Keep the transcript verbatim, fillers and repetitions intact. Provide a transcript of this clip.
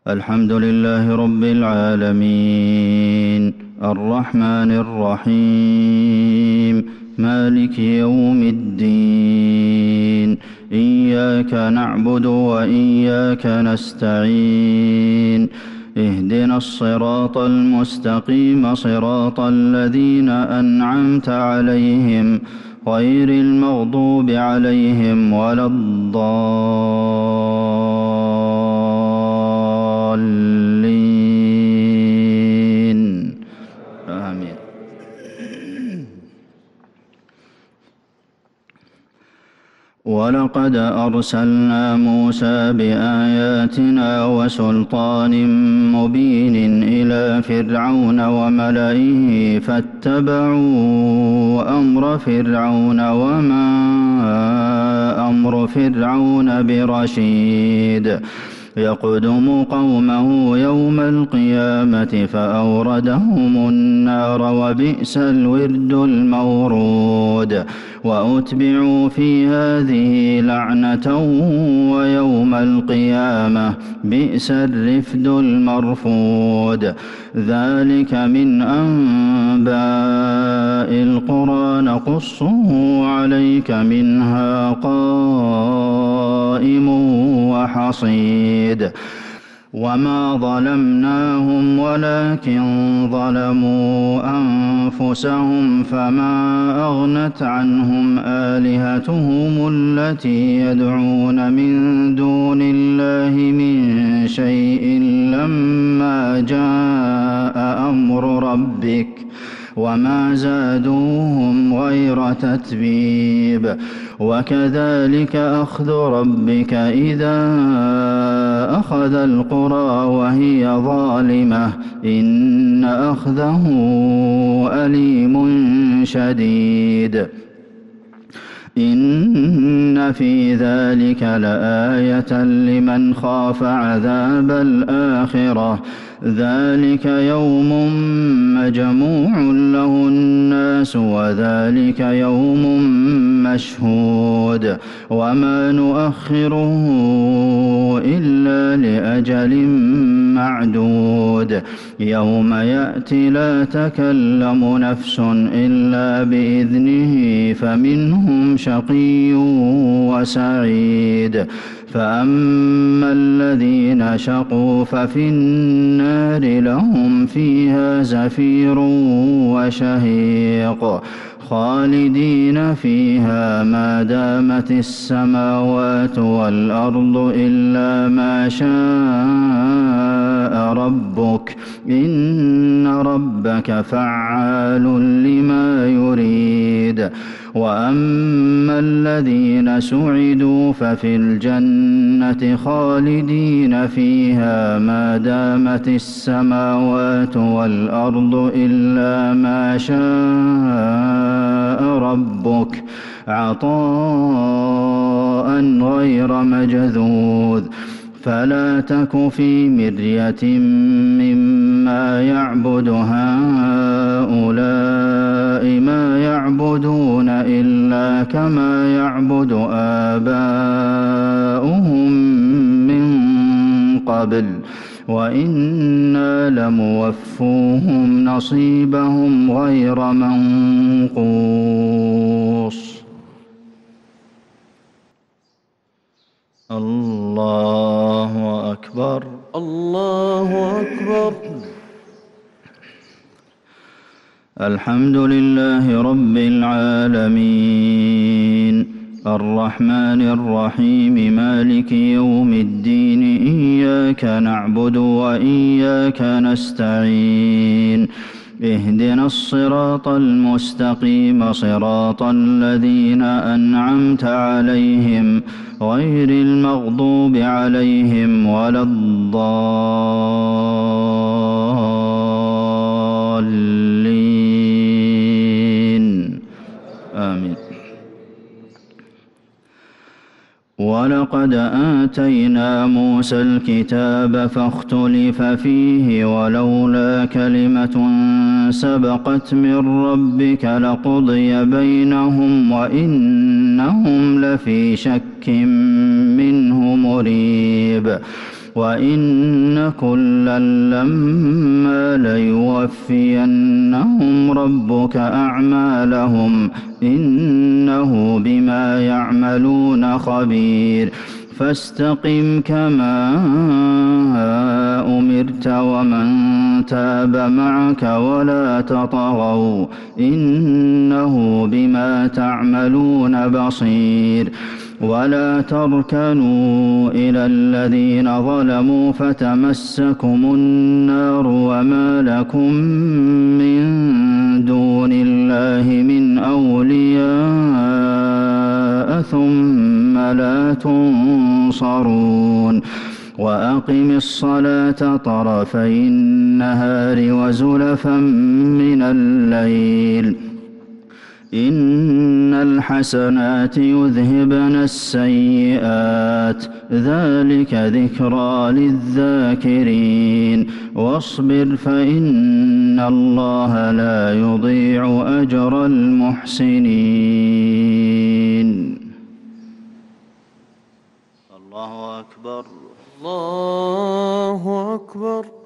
الحمد لله رب العالمين الرحمن الرحيم مالك يوم الدين إياك نعبد وإياك نستعين اهدنا الصراط المستقيم صراط الذين أنعمت عليهم غير المغضوب عليهم ولا الضالين آمين. ولقد أرسلنا موسى بآياتنا وسلطان مبين إلى فرعون وملئه فاتبعوا أمر فرعون وما أمر فرعون برشيد يقدم قومه يوم القيامة فأوردهم النار وبئس الورد المورود وأتبعوا في هذه لعنة ويوم القيامة بئس الرفد المرفود ذلك من أنباء القرى نقصه عليك منها قائم وحصيد وما ظلمناهم ولكن ظلموا أنفسهم فما أغنت عنهم آلهتهم التي يدعون من دون الله من شيء لما جاء أمر ربك وما زادوهم غير تتبيب وكذلك أخذ ربك إذا أخذ القرى وهي ظالمة إن أخذه أليم شديد إن في ذلك لآية لمن خاف عذاب الآخرة ذلك يوم مجموع له الناس وذلك يوم مشهود وما نؤخره إلا لأجل معدود يوم يأتي لا تكلم نفس إلا بإذنه فمنهم شقي وسعيد فأما الذين شقوا ففي النار لهم فيها زفير وشهيق خالدين فيها ما دامت السماوات والأرض إلا ما شاء ربك إن ربك فعال لما يريد وأما الذين سعدوا ففي الجنة خالدين فيها ما دامت السماوات والأرض إلا ما شاء ربك عطاء غير مجذوذ فلا تك في مرية مما يعبد هؤلاء ما يعبدون إلا كما يعبد آباؤهم من قبل وإنا لموفوهم نصيبهم غير منقوص. الله أكبر الله أكبر. الحمد لله رب العالمين الرحمن الرحيم مالك يوم الدين إياك نعبد وإياك نستعين اهدنا الصراط المستقيم صراط الذين أنعمت عليهم غير المغضوب عليهم ولا الضالين آمين. ولقد آتينا موسى الكتاب فاختلف فيه ولولا كلمة سبقت من ربك لقضي بينهم وإنهم لفي شك منه مريب وإن كلا لما ليوفينهم ربك أعمالهم إنه بما يعملون خبير فاستقم كما أمرت ومن تاب معك ولا تطغوا إنه بما تعملون بصير ولا تركنوا إلى الذين ظلموا فتمسكم النار وما لكم من دون الله من أولياء ثم لا تنصرون وأقم الصلاة طرفي النهار وزلفا من الليل إن الحسنات يذهبن السيئات ذلك ذكرى للذاكرين واصبر فإن الله لا يضيع أجر المحسنين. الله أكبر. الله أكبر.